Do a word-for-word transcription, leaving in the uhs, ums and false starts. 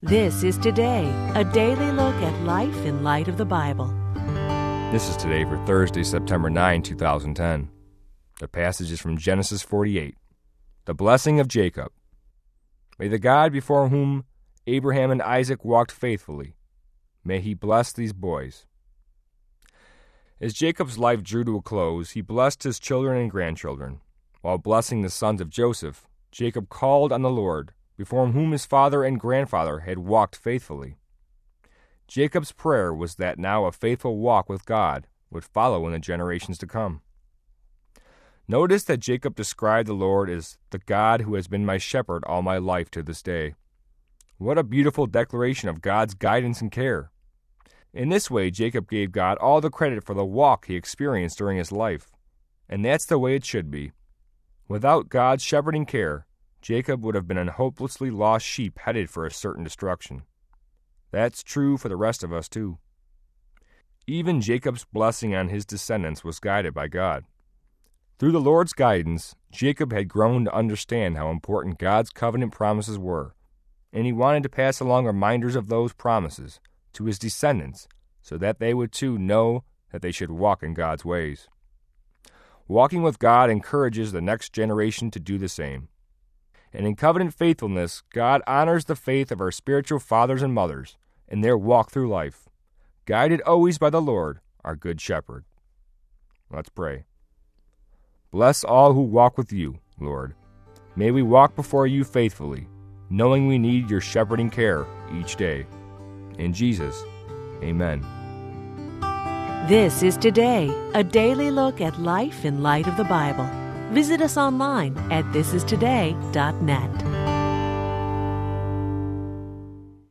This is Today, a daily look at life in light of the Bible. This is Today for Thursday, September ninth, two thousand ten. The passage is from Genesis forty-eight. The blessing of Jacob. May the God before whom Abraham and Isaac walked faithfully, may he bless these boys. As Jacob's life drew to a close, he blessed his children and grandchildren. While blessing the sons of Joseph, Jacob called on the Lord, before whom his father and grandfather had walked faithfully. Jacob's prayer was that now a faithful walk with God would follow in the generations to come. Notice that Jacob described the Lord as the God who has been my shepherd all my life to this day. What a beautiful declaration of God's guidance and care. In this way, Jacob gave God all the credit for the walk he experienced during his life. And that's the way it should be. Without God's shepherding care, Jacob would have been a hopelessly lost sheep headed for a certain destruction. That's true for the rest of us, too. Even Jacob's blessing on his descendants was guided by God. Through the Lord's guidance, Jacob had grown to understand how important God's covenant promises were, and he wanted to pass along reminders of those promises to his descendants so that they would too know that they should walk in God's ways. Walking with God encourages the next generation to do the same. And in covenant faithfulness, God honors the faith of our spiritual fathers and mothers in their walk through life, guided always by the Lord, our good shepherd. Let's pray. Bless all who walk with you, Lord. May we walk before you faithfully, knowing we need your shepherding care each day. In Jesus, amen. This is Today, a daily look at life in light of the Bible. Visit us online at this is today dot net.